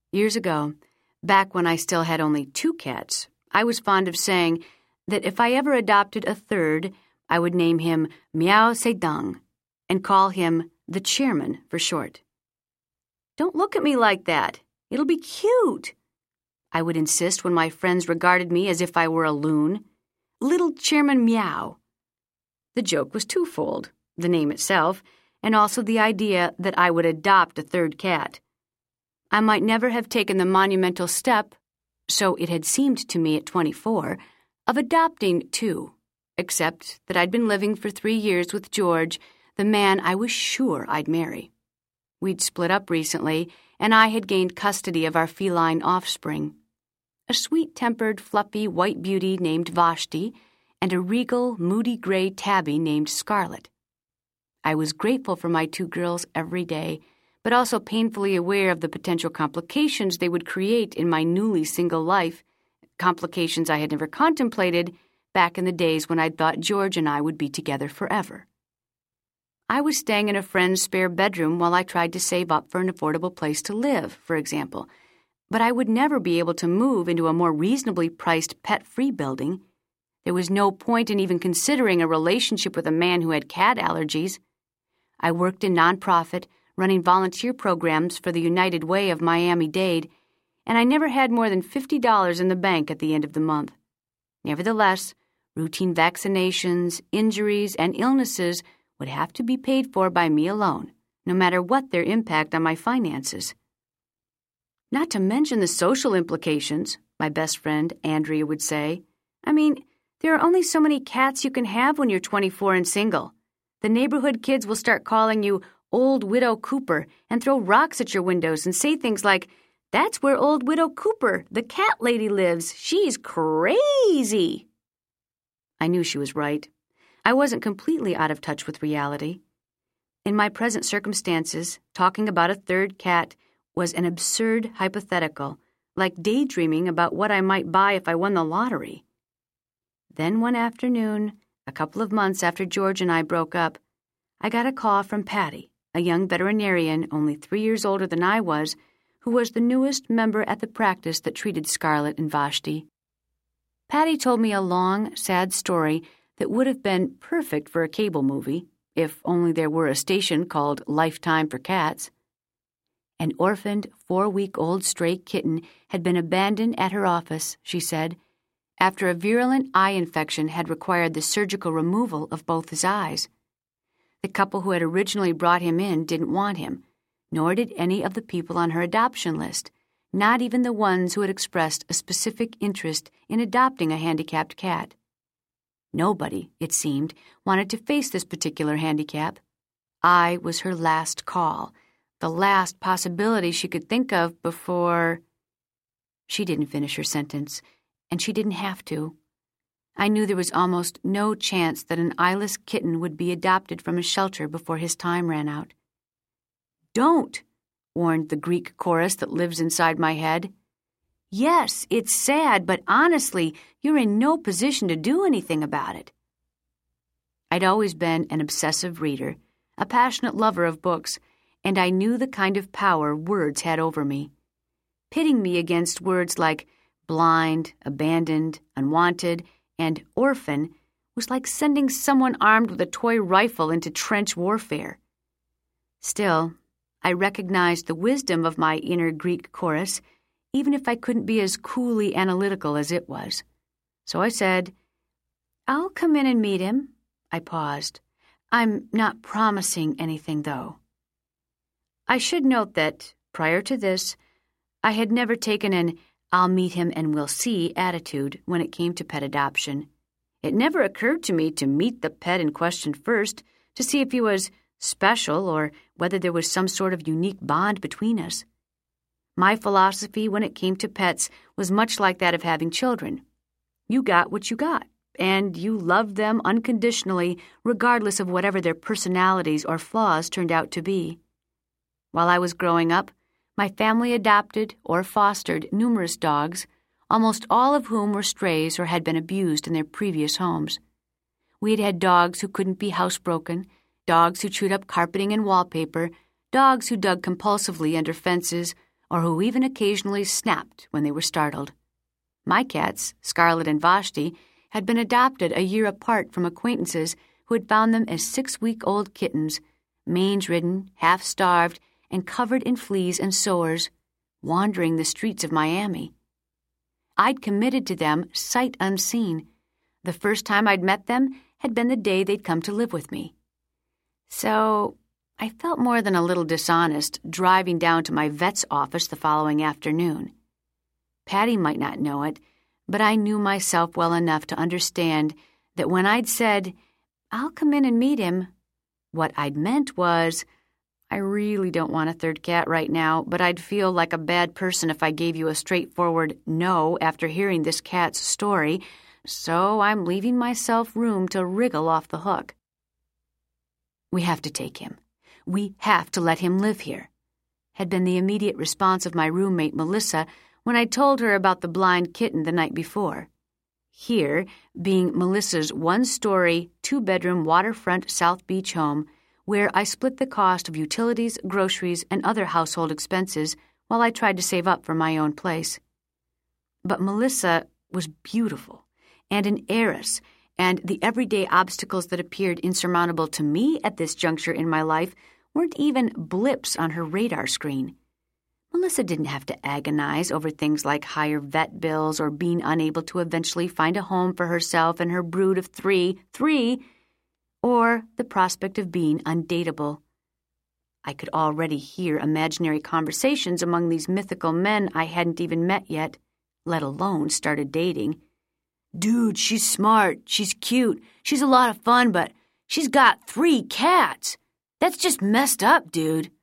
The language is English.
Years ago, back when I still had only 2 cats, I was fond of saying that if I ever adopted a third, I would name him Meow Sedang and call him the Chairman for short. "Don't look at me like that. It'll be cute," I would insist when my friends regarded me as if I were a loon. "Little Chairman Meow." The joke was twofold, the name itself, and also the idea that I would adopt a third cat. I might never have taken the monumental step, so it had seemed to me at 24, of adopting 2, except that I'd been living for 3 years with George, the man I was sure I'd marry. We'd split up recently, and I had gained custody of our feline offspring, a sweet-tempered, fluffy white beauty named Vashti, and a regal, moody gray tabby named Scarlet. I was grateful for my 2 girls every day, but also painfully aware of the potential complications they would create in my newly single life, complications I had never contemplated back in the days when I'd thought George and I would be together forever. I was staying in a friend's spare bedroom while I tried to save up for an affordable place to live, for example, but I would never be able to move into a more reasonably priced pet-free building. There was no point in even considering a relationship with a man who had cat allergies. I worked in nonprofit, running volunteer programs for the United Way of Miami-Dade, and I never had more than $50 in the bank at the end of the month. Nevertheless, routine vaccinations, injuries, and illnesses would have to be paid for by me alone, no matter what their impact on my finances. Not to mention the social implications, my best friend, Andrea, would say. I mean, there are only so many cats you can have when you're 24 and single. The neighborhood kids will start calling you Old Widow Cooper and throw rocks at your windows and say things like, "That's where Old Widow Cooper, the cat lady, lives. She's crazy." I knew she was right. I wasn't completely out of touch with reality. In my present circumstances, talking about a third cat was an absurd hypothetical, like daydreaming about what I might buy if I won the lottery. Then one afternoon, a couple of months after George and I broke up, I got a call from Patty, a young veterinarian only 3 years older than I was, who was the newest member at the practice that treated Scarlet and Vashti. Patty told me a long, sad story that would have been perfect for a cable movie, if only there were a station called Lifetime for Cats. An orphaned 4-week-old stray kitten had been abandoned at her office, she said, after a virulent eye infection had required the surgical removal of both his eyes. The couple who had originally brought him in didn't want him, nor did any of the people on her adoption list, not even the ones who had expressed a specific interest in adopting a handicapped cat. Nobody, it seemed, wanted to face this particular handicap. I was her last call, the last possibility she could think of before... She didn't finish her sentence, and she didn't have to. I knew there was almost no chance that an eyeless kitten would be adopted from a shelter before his time ran out. "Don't," warned the Greek chorus that lives inside my head. "Yes, it's sad, but honestly, you're in no position to do anything about it." I'd always been an obsessive reader, a passionate lover of books, and I knew the kind of power words had over me. Pitting me against words like blind, abandoned, unwanted, and orphan was like sending someone armed with a toy rifle into trench warfare. Still, I recognized the wisdom of my inner Greek chorus, even if I couldn't be as coolly analytical as it was. So I said, "I'll come in and meet him." I paused. "I'm not promising anything, though." I should note that, prior to this, I had never taken an "I'll meet him and we'll see" attitude when it came to pet adoption. It never occurred to me to meet the pet in question first to see if he was special or whether there was some sort of unique bond between us. My philosophy when it came to pets was much like that of having children. You got what you got, and you loved them unconditionally regardless of whatever their personalities or flaws turned out to be. While I was growing up, my family adopted or fostered numerous dogs, almost all of whom were strays or had been abused in their previous homes. We had had dogs who couldn't be housebroken, dogs who chewed up carpeting and wallpaper, dogs who dug compulsively under fences, or who even occasionally snapped when they were startled. My cats, Scarlet and Vashti, had been adopted a year apart from acquaintances who had found them as 6-week-old kittens, mange-ridden, half-starved, and covered in fleas and sores, wandering the streets of Miami. I'd committed to them sight unseen. The first time I'd met them had been the day they'd come to live with me. So I felt more than a little dishonest driving down to my vet's office the following afternoon. Patty might not know it, but I knew myself well enough to understand that when I'd said, "I'll come in and meet him," what I'd meant was, "I really don't want a third cat right now, but I'd feel like a bad person if I gave you a straightforward no after hearing this cat's story, so I'm leaving myself room to wriggle off the hook." "We have to take him. We have to let him live here," had been the immediate response of my roommate Melissa when I told her about the blind kitten the night before. Here, being Melissa's one-story, 2-bedroom waterfront South Beach home, where I split the cost of utilities, groceries, and other household expenses while I tried to save up for my own place. But Melissa was beautiful and an heiress, and the everyday obstacles that appeared insurmountable to me at this juncture in my life weren't even blips on her radar screen. Melissa didn't have to agonize over things like higher vet bills or being unable to eventually find a home for herself and her brood of three, or the prospect of being undateable. I could already hear imaginary conversations among these mythical men I hadn't even met yet, let alone started dating. "Dude, she's smart, she's cute, she's a lot of fun, but she's got 3 cats. That's just messed up, dude."